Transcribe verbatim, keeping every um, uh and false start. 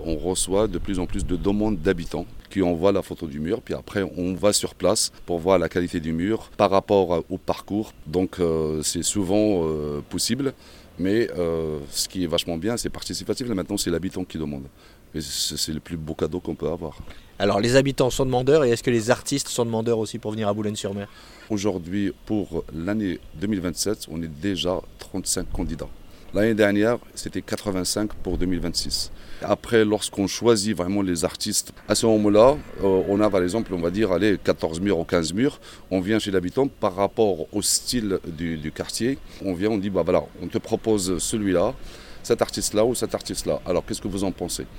on reçoit de plus en plus de demandes d'habitants qui envoient la photo du mur. Puis après, on va sur place pour voir la qualité du mur par rapport au parcours. Donc euh, c'est souvent euh, possible. Mais euh, ce qui est vachement bien, c'est participatif. Là, maintenant, c'est l'habitant qui demande. Et c'est, c'est le plus beau cadeau qu'on peut avoir. Alors les habitants sont demandeurs et est-ce que les artistes sont demandeurs aussi pour venir à Boulogne-sur-Mer ? Aujourd'hui, pour l'année deux mille vingt-sept, on est déjà trente-cinq candidats. L'année dernière, c'était quatre-vingt-cinq pour deux mille vingt-six. Après, lorsqu'on choisit vraiment les artistes, à ce moment-là, euh, on a par exemple, on va dire, allez, quatorze murs ou quinze murs. On vient chez l'habitant par rapport au style du, du quartier. On vient, on dit, bah voilà, on te propose celui-là, cet artiste-là ou cet artiste-là. Alors, qu'est-ce que vous en pensez ?